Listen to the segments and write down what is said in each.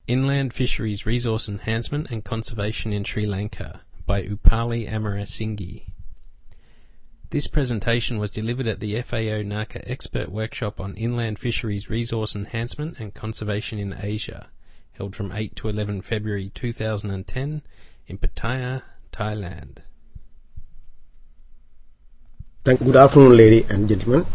Inland Fisheries Resource Enhancement and Conservation in Sri Lanka by Upali Amarasinghe. This presentation was delivered at the FAO NACA Expert Workshop on Inland Fisheries Resource Enhancement and Conservation in Asia, held from 8 to 11 February 2010 in Pattaya, Thailand. Good afternoon, ladies and gentlemen.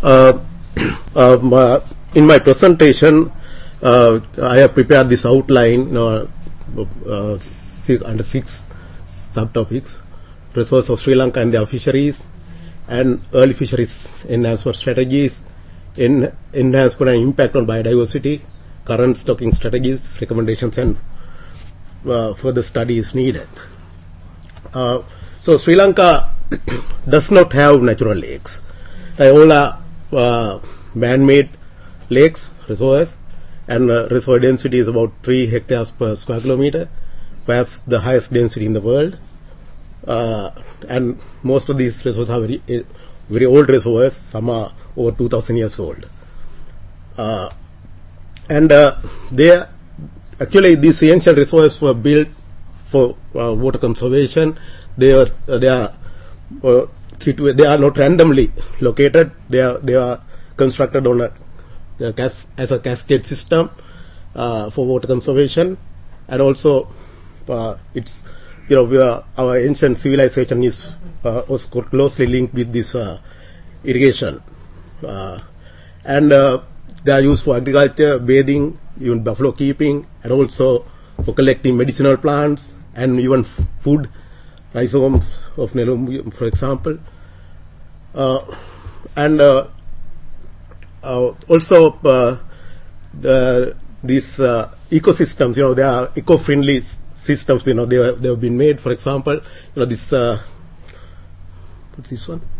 In my presentation, I have prepared this outline under 6 subtopics: resources of Sri Lanka and their fisheries, and early fisheries enhancement strategies, enhancement and impact on biodiversity, current stocking strategies, recommendations, and further study is needed. So Sri Lanka does not have natural lakes. They all are man-made lakes, reservoirs, and reservoir density is about 3 hectares per square kilometer, perhaps the highest density in the world. And most of these reservoirs are very old reservoirs. Some are over 2,000 years old. Actually, these ancient reservoirs were built for water conservation. They are not randomly located. They are constructed on as a cascade system for water conservation, and also it's our ancient civilization was closely linked with this irrigation, and they are used for agriculture, bathing, even buffalo keeping, and also for collecting medicinal plants and even food, rhizomes of Nelum, for example, and also these ecosystems, they are eco-friendly systems. They have been made. For example, this what's this one?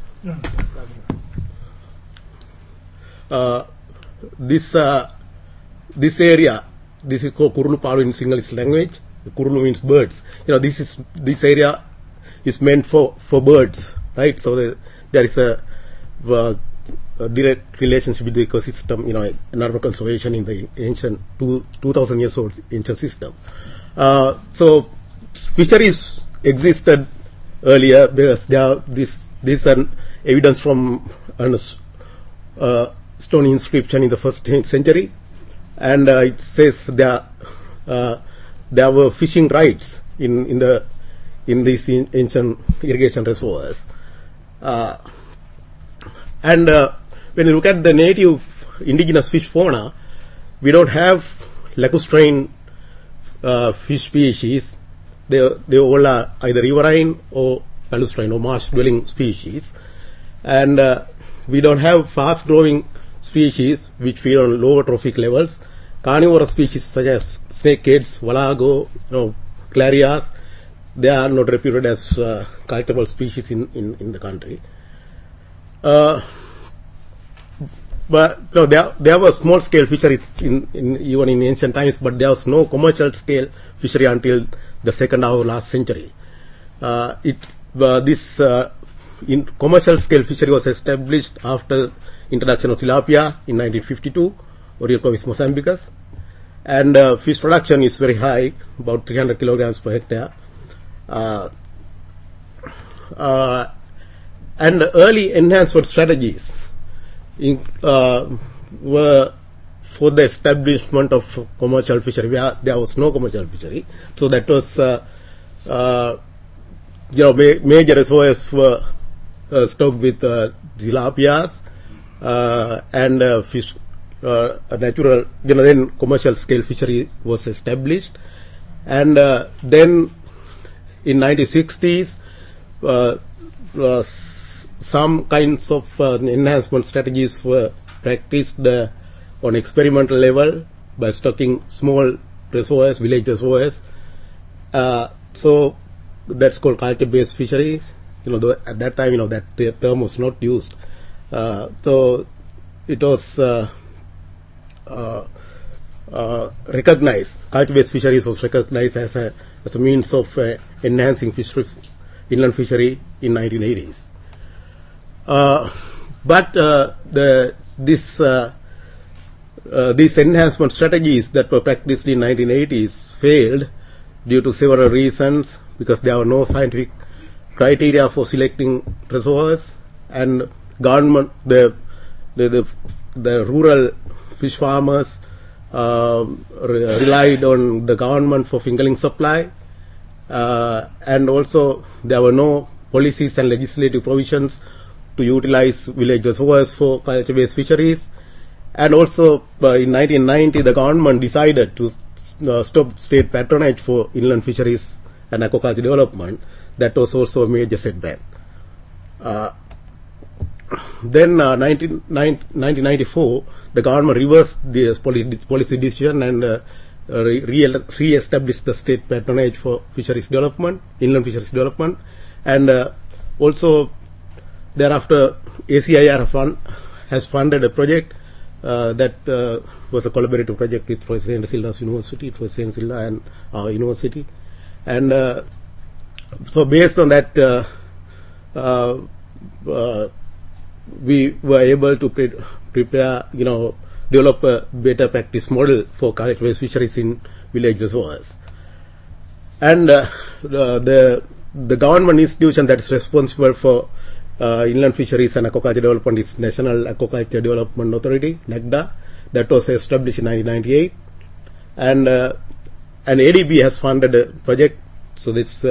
This area, this is called Kurulu Palu in Sinhalese language. Kurulu means birds. This area is meant for birds, right? So there is a direct relationship with the ecosystem, in urban conservation in the ancient 2,000 years old ancient system. So fisheries existed earlier because this is an evidence from a stone inscription in the 1st century, and it says there were fishing rights in these ancient irrigation reservoirs, and when you look at the native indigenous fish fauna, we don't have lacustrine fish species. They all are either riverine or palustrine or marsh-dwelling species, and we don't have fast-growing species which feed on lower trophic levels. Carnivorous species such as snakeheads, valago, clarias, they are not reputed as collectible species in the country. But there were small-scale fisheries even in ancient times, but there was no commercial-scale fishery until the second half of last century. This commercial-scale fishery was established after introduction of tilapia in 1952, Oreochromis mozambicus, and fish production is very high, about 300 kilograms per hectare. And early enhancement strategies were for the establishment of commercial fishery. There was no commercial fishery, so that was major reservoirs were stocked with tilapias and fish. Natural, then commercial scale fishery was established, and then in 1960s some kinds of enhancement strategies were practiced on experimental level by stocking small reservoirs, village reservoirs. So that's called culture-based fisheries. At that time, that term was not used. So it was recognized. Culture-based fisheries was recognized as a means of enhancing inland fishery in 1980s. But this these enhancement strategies that were practiced in 1980s failed due to several reasons, because there were no scientific criteria for selecting reservoirs, and government, the rural fish farmers relied on the government for fingerling supply, and also there were no policies and legislative provisions to utilize village reservoirs for culture-based fisheries. And also in 1990 the government decided to stop state patronage for inland fisheries and aquaculture development. That was also a major setback. Then 1994 the government reversed the policy decision and re-established the state patronage for fisheries development, inland fisheries development, and also thereafter ACIR fund has funded a project that was a collaborative project with Professor Silva's University, Professor Silva and our university. And so based on that, we were able to prepare, develop a better practice model for culture-based fisheries in village reservoirs. And the government institution that is responsible for inland fisheries and aquaculture development is National Aquaculture Development Authority, NAQDA, that was established in 1998. And ADB has funded a project. So this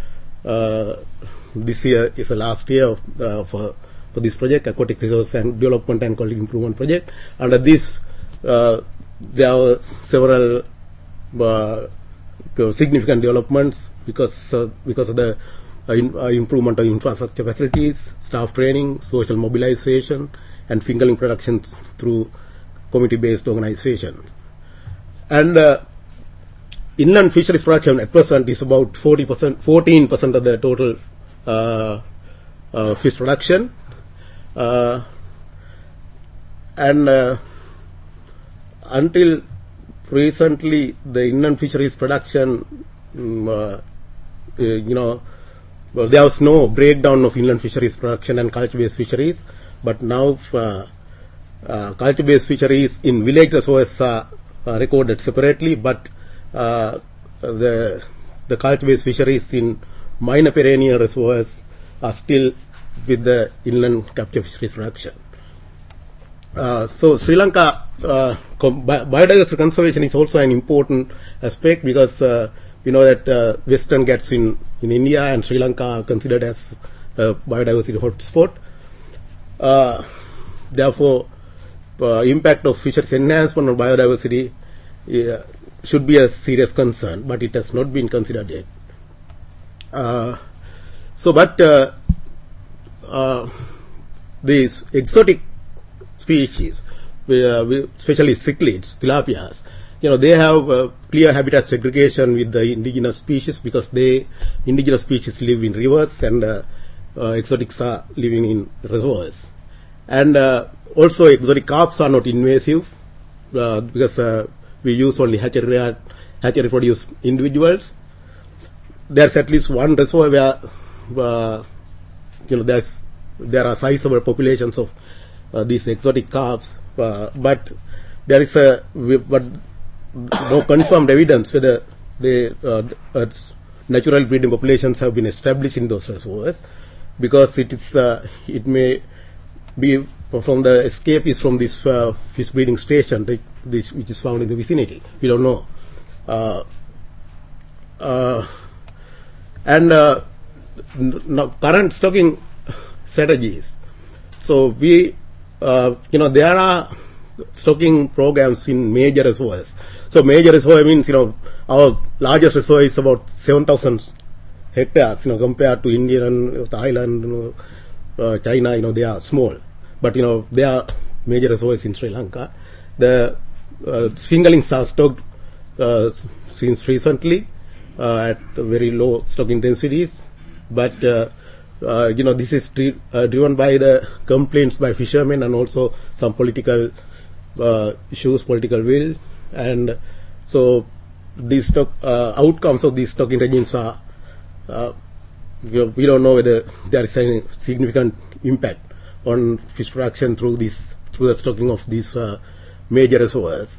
year is the last year for this project, Aquatic Resource and Development and Quality Improvement Project. Under this, there are several significant developments because of the improvement of infrastructure facilities, staff training, social mobilization, and fingerling productions through community-based organizations. And inland fisheries production at present is about 14% of the total fish production. And until recently, the inland fisheries production, there was no breakdown of inland fisheries production and culture-based fisheries, but now culture-based fisheries in village reservoirs are recorded separately, but the culture-based fisheries in minor perennial reservoirs are still with the inland capture fisheries production. So Sri Lanka biodiversity conservation is also an important aspect, because we know that Western Ghats in India and Sri Lanka are considered as a biodiversity hotspot. Therefore, impact of fisheries enhancement on biodiversity should be a serious concern, but it has not been considered yet. These exotic species, especially cichlids, tilapias, they have clear habitat segregation with the indigenous species, because indigenous species live in rivers and exotics are living in reservoirs. And also exotic carps are not invasive because we use only hatchery produced individuals. There's at least one reservoir where there are sizable populations of these exotic carps, but there is no confirmed evidence whether natural breeding populations have been established in those reservoirs, because it may be from the escape is from this fish breeding station which is found in the vicinity. We don't know. And now current stocking strategies. So there are stocking programs in major reservoirs. So major reservoir means, our largest reservoir is about 7,000 hectares, compared to India and Thailand, China, they are small. But, there are major reservoirs in Sri Lanka. The fingerlings are stocked since recently at very low stock intensities. But, this is driven by the complaints by fishermen and also some political issues, political will. And so these outcomes of these stocking regimes are, we don't know whether there is any significant impact on fish production through the stocking of these major reservoirs.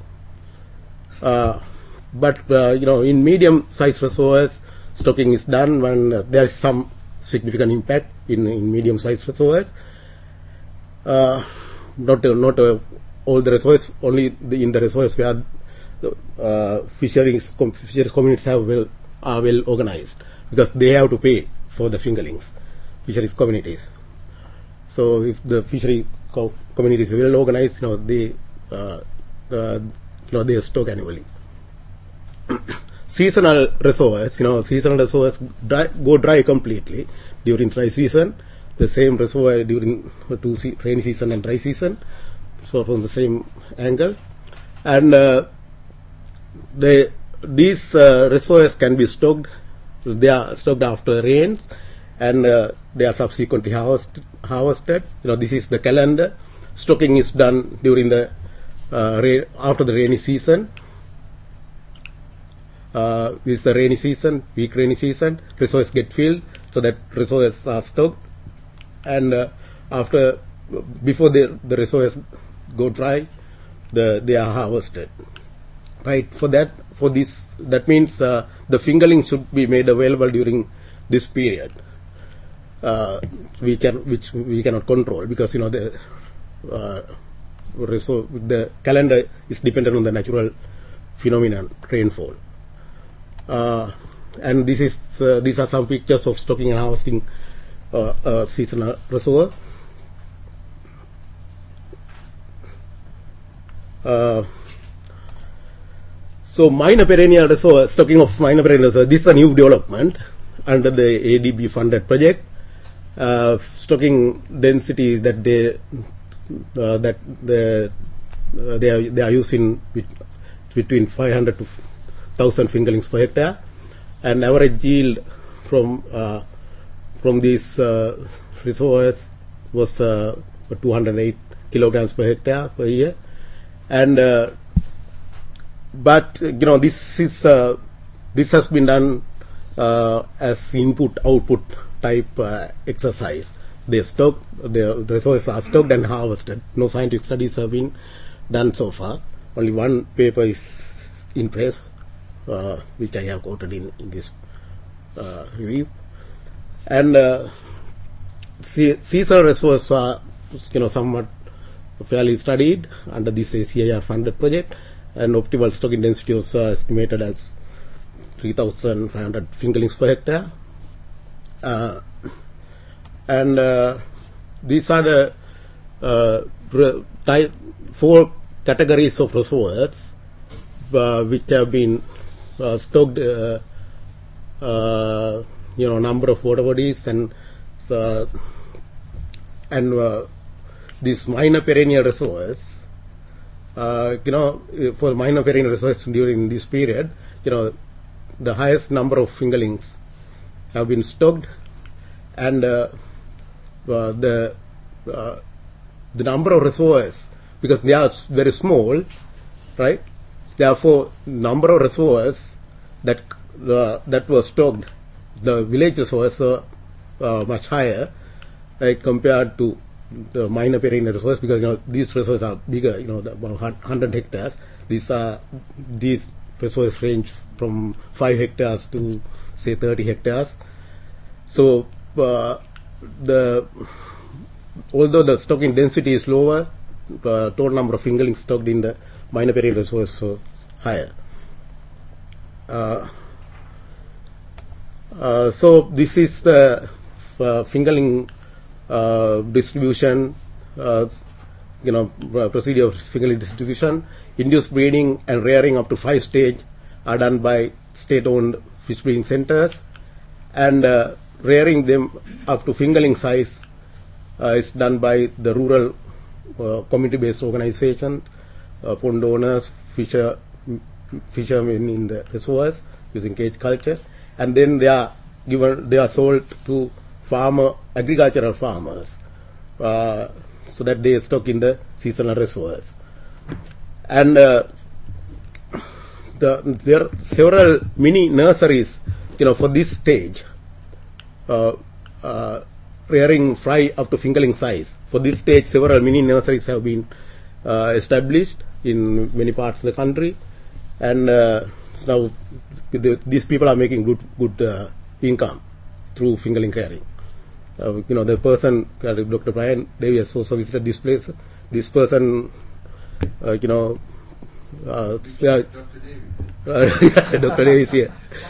But in medium-sized reservoirs, stocking is done when there is some significant impact in medium-sized reservoirs. Not all the reservoirs, only in the reservoirs where the fisheries communities are well organized, because they have to pay for the fingerlings, fisheries communities. So if the fishery community is well organized, they stock annually. Seasonal reservoirs, go dry completely during dry season. The same reservoir during rainy season and dry season, so from the same angle. And these reservoirs can be stocked. They are stocked after rains, and they are subsequently harvested. This is the calendar. Stocking is done during the after the rainy season. This is the rainy season, peak rainy season. Reservoirs get filled, so that reservoirs are stocked. And before the reservoirs go dry, they are harvested. Right? That means the fingerling should be made available during this period, which we cannot control, because the calendar is dependent on the natural phenomenon, rainfall. And these are some pictures of stocking and harvesting seasonal reservoir. So minor perennial reservoir, stocking of minor perennial reservoir, this is a new development under the ADB funded project. Stocking density that they are using between 500 to 1,000 fingerlings per hectare, and average yield from these reservoirs was 208 kilograms per hectare per year. And but this has been done as input-output type exercise. The reservoirs are stocked and harvested. No scientific studies have been done so far. Only one paper is in press, which I have quoted in this review. And seasonal reservoirs are somewhat fairly studied under this ACIR funded project, and optimal stocking density was estimated as 3,500 fingerlings per hectare. And these are the 4 categories of reservoirs which have been stocked, number of water bodies, and these minor perennial reservoirs, for minor perennial reservoirs during this period, the highest number of fingerlings have been stocked, and the number of reservoirs, because they are very small, right? Therefore, number of reservoirs that were stocked, the village reservoirs are much higher, right, compared to the minor perennial reservoirs, because these reservoirs are bigger, about 100 hectares. These reservoirs range from 5 hectares to say 30 hectares. So although the stocking density is lower, the total number of fingerlings stocked in the minor perennial reservoirs is higher. So this is the fingerling distribution, procedure of fingerling distribution. Induced breeding and rearing up to 5 stage are done by state-owned fish breeding centers, and rearing them up to fingerling size is done by the rural community-based organization, pond owners, fishermen in the reservoirs using cage culture, and then they are sold to agricultural farmers, so that they stock in the seasonal reservoirs. And there are several mini nurseries, for this stage, rearing fry up to fingerling size. For this stage, several mini nurseries have been established, in many parts of the country, and now these people are making good income through fingerling clearing. The person, Dr. Brian Davies, also visited this place. This person, Dr. Davies here.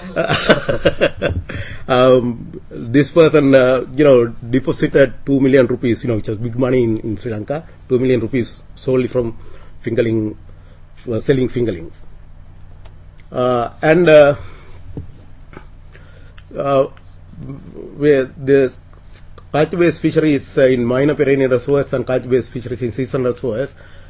This person, deposited 2 million rupees, which is big money in Sri Lanka, 2 million rupees solely from fingerling, selling fingerlings. Where the culture-based fisheries in minor perennial reservoirs and culture-based fisheries in seasonal reservoirs,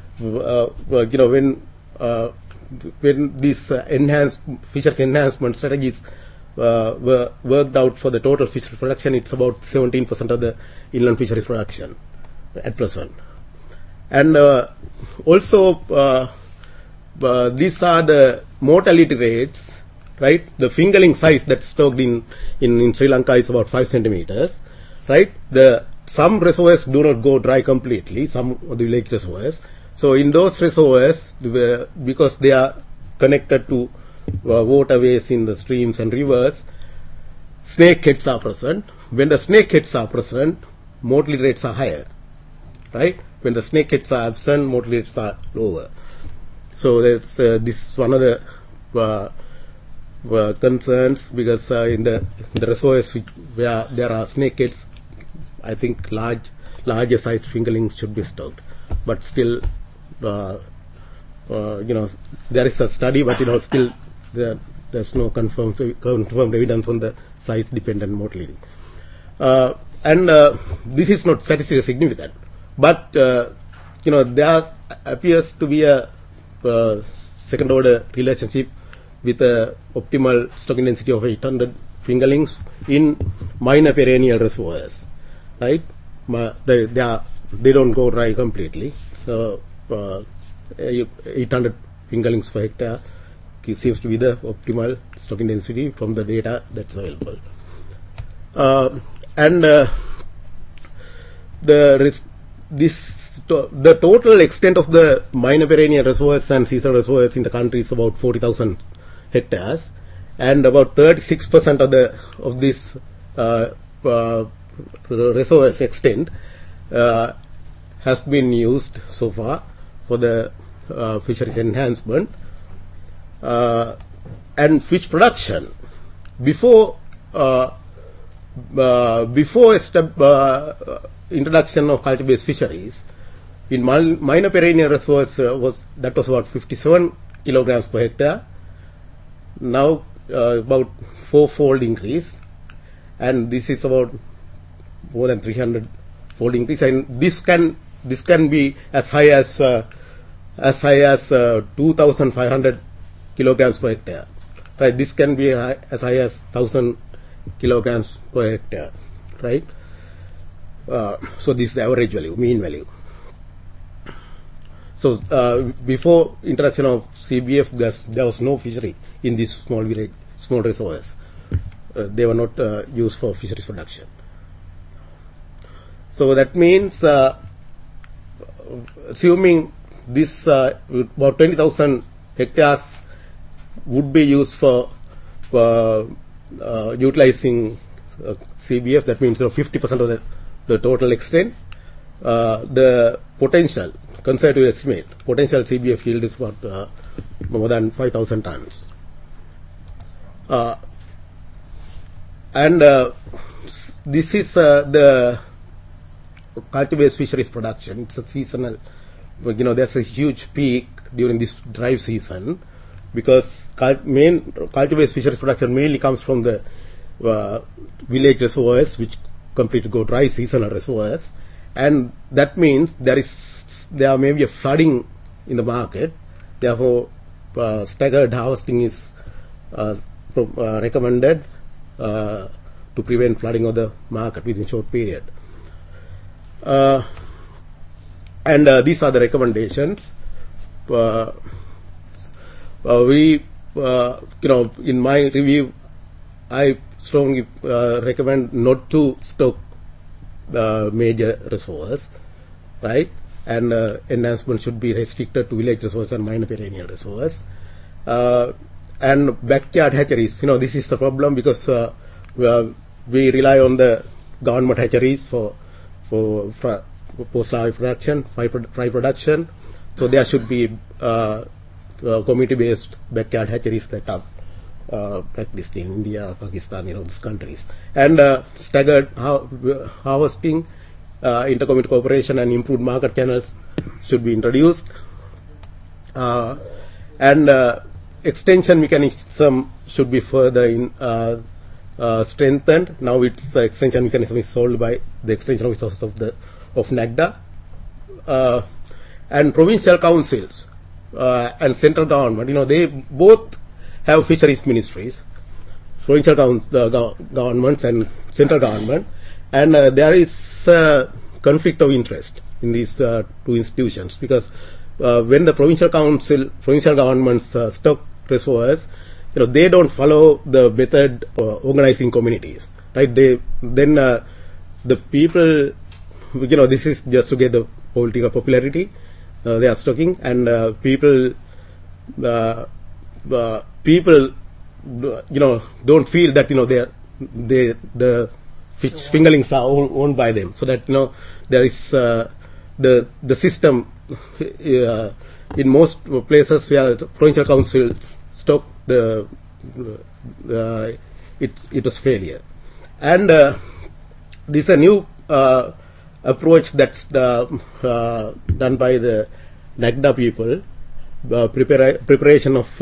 when these fisheries enhancement strategies were worked out for the total fisheries production, it's about 17% of the inland fisheries production at present. And also, these are the mortality rates, right? The fingerling size that's stocked in Sri Lanka is about 5 centimeters, right? Some reservoirs do not go dry completely, some of the lake reservoirs. So in those reservoirs, because they are connected to waterways in the streams and rivers, snakeheads are present. When the snakeheads are present, mortality rates are higher, right? When the snakeheads are absent, mortality rates are lower. So that's this is one of the concerns, because in the reservoirs where there are snakeheads, I think larger size fingerlings should be stocked. But still, there is a study, but still there's no confirmed evidence on the size dependent mortality. And this is not statistically significant, but there appears to be a second order relationship with a optimal stocking density of 800 fingerlings in minor perennial reservoirs, right? They don't go dry completely, so 800 fingerlings per hectare seems to be the optimal stocking density from the data that's available. The total extent of the minor perennial reservoirs and seasonal reservoirs in the country is about 40,000 hectares, and about 36% of this reservoirs extent has been used so far for the fisheries enhancement and fish production. Before introduction of culture-based fisheries, in minor perennial reservoirs was about 57 kilograms per hectare. Now about 4-fold increase, and this is about more than 300-fold increase, and this can be as high as 2,500 kilograms per hectare. Right, this can be as high as 1,000 kilograms per hectare. Right. So this is the average value, mean value. So before introduction of CBF, there was no fishery in these small reservoirs. They were not used for fisheries production. So that means, assuming this about 20,000 hectares would be used for utilizing CBF, that means 50% of the total extent. The potential, conservative estimate, potential CBF yield is about more than 5,000 tons. And this is the culture-based fisheries production. It's a seasonal. There's a huge peak during this dry season, because culture-based fisheries production mainly comes from the village reservoirs, which completely go dry, seasonal reservoirs, and that means there may be a flooding in the market. Therefore, staggered harvesting is recommended to prevent flooding of the market within a short period. And these are the recommendations. In my review, I strongly recommend not to stock major reservoirs, right? and enhancement should be restricted to village reservoirs and minor perennial reservoirs. And backyard hatcheries, this is the problem because we rely on the government hatcheries for post-live production, fry production. So there should be community-based backyard hatcheries that are practiced in India, Pakistan, these countries. And staggered harvesting, intercommunity cooperation, and improved market channels should be introduced. And extension mechanism should be further strengthened. Now its extension mechanism is solved by the extension officers of NAGDA. And provincial councils and central government, they both have fisheries ministries, provincial governments and central government, and there is conflict of interest in these two institutions because when the provincial governments stock reservoirs, they don't follow the method organizing communities, right? The people, this is just to get the political popularity. They are stocking, and people don't feel that the fish fingerlings are owned by them, so that there is the system in most places where the provincial councils stock it was failure. And this is a new approach that's done by the NAGDA people, preparation of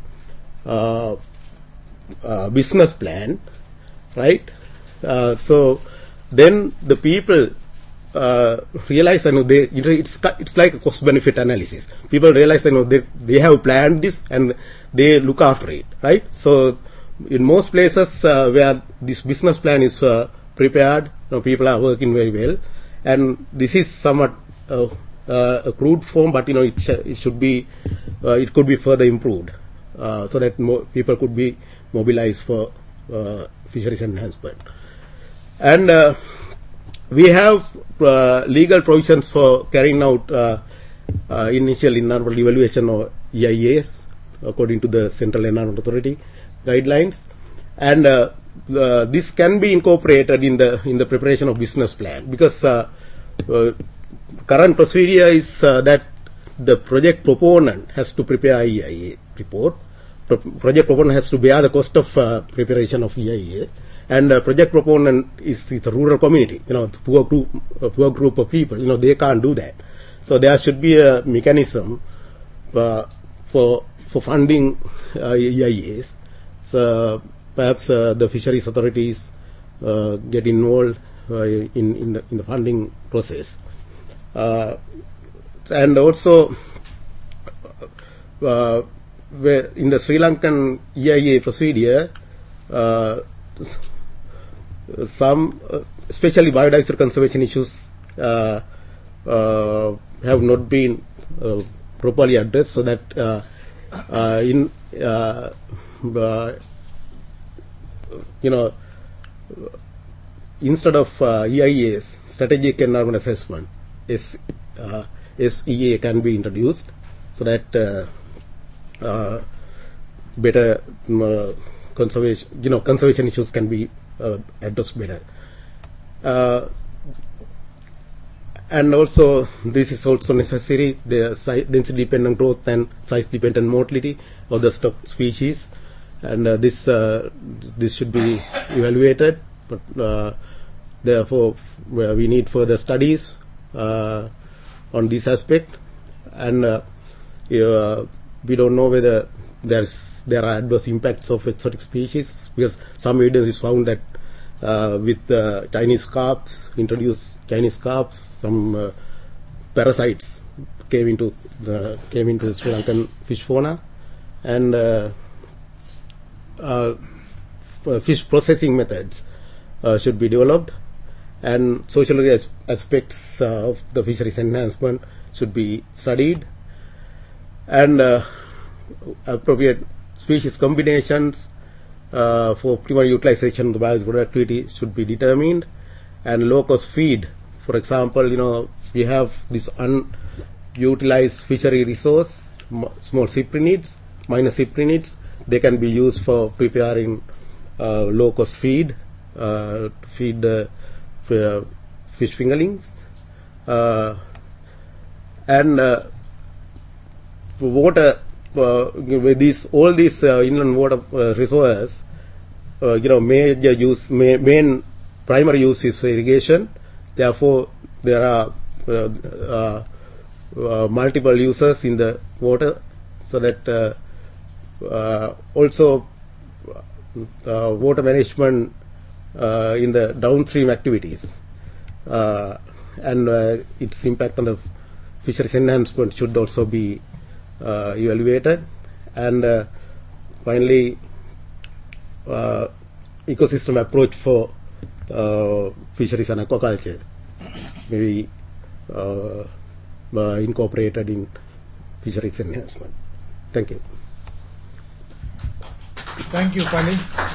business plan, right? So then the people realize it's like a cost benefit analysis. People realize they have planned this and they look after it, right? So in most places where this business plan is prepared, people are working very well, and this is somewhat a crude form, but it should be it could be further improved so that more people could be mobilized for fisheries enhancement. And we have legal provisions for carrying out initial environmental evaluation of EIAs according to the Central Environment Authority guidelines, and this can be incorporated in the preparation of business plan, because current procedure is that the project proponent has to prepare EIA report. Project proponent has to bear the cost of preparation of EIA, and project proponent is a rural community, a poor group of people. They can't do that. So there should be a mechanism for funding EIAs. So perhaps the fisheries authorities get involved in the funding process, and also where in the Sri Lankan EIA procedure, some especially biodiversity conservation issues have not been properly addressed, so that instead of EIAs, strategic environment assessment, SEA can be introduced, so that better conservation issues can be addressed better. And also this is also necessary, the density dependent growth and size dependent mortality of the stock species, and this should be evaluated, but therefore we need further studies on this aspect, and we don't know whether there are adverse impacts of exotic species, because some evidence is found that with Chinese carps, introduced Chinese carps, some parasites came into the Sri Lankan fish fauna, and fish processing methods should be developed, and social aspects of the fisheries enhancement should be studied, and appropriate species combinations for optimal utilization of the biological productivity should be determined, and low cost feed, for example, we have this unutilized fishery resource, small cyprinids, minor cyprinids. They can be used for preparing low-cost feed to feed the fish fingerlings. And water, with all these inland water reservoirs, major use, main primary use is irrigation. Therefore, there are multiple uses in the water, so that also water management in the downstream activities and its impact on the fisheries enhancement should also be evaluated. And finally, ecosystem approach for fisheries and aquaculture may be incorporated in fisheries enhancement. Thank you. Thank you, Pani.